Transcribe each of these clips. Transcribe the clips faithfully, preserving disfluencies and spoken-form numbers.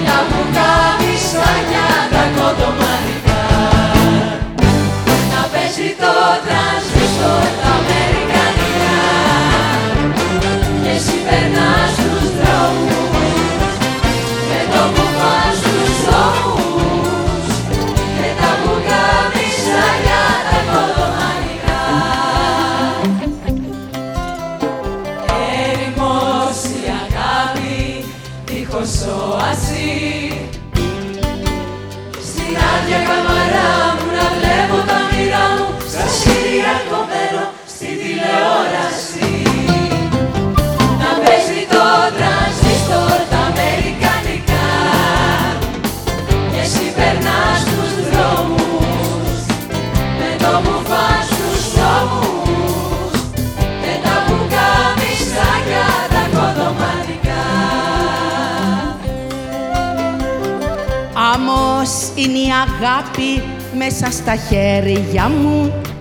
τα πουκάμισάκια τα κοντομανικά. Να παίζει το τρανζίστορ τα αμερικανικά και εσύ περνάς στους δρόμους με το μπουφάν στους ώμους και τα πουκάμισάκια τα κοντομανικά. Έρημος η αγάπη δίχως όαση στην άδεια καμαρά μου να βλέπω τα μοίρα μου στα σύρια κομμένο στην τηλεόραση. Να παίζει το τρανζίστορ τα αμερικανικά και εσύ περνάς στους δρόμους με το μπουφάν στους ώμους και τα πουκάμισάκια τα κοντομανικά. Άμμος είναι η αγάπη μέσα στα χέρια μου.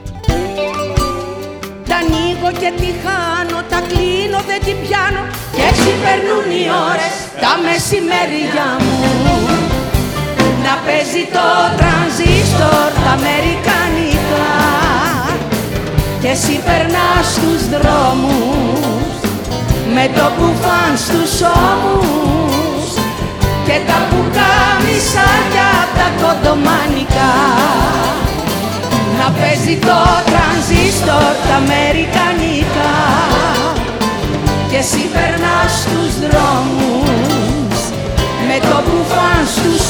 Τα ανοίγω και τη χάνω, τα κλείνω δεν την πιάνω και έτσι περνούν οι ώρες τα μεσημέρια μου. Να παίζει το τρανζίστορ τα αμερικανικά και εσύ περνάς στους δρόμους με το μπουφάν στους ώμους και τα πουκάμισάκια τα κοντομανικά. Να παίζει το τρανζίστορ τα αμερικανικά και εσύ περνάς στους δρόμους με το μπουφάν στους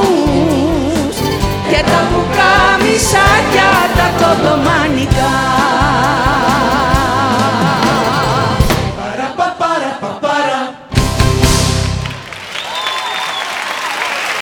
ώμους και τα πουκάμισάκια τα κοντομανικά.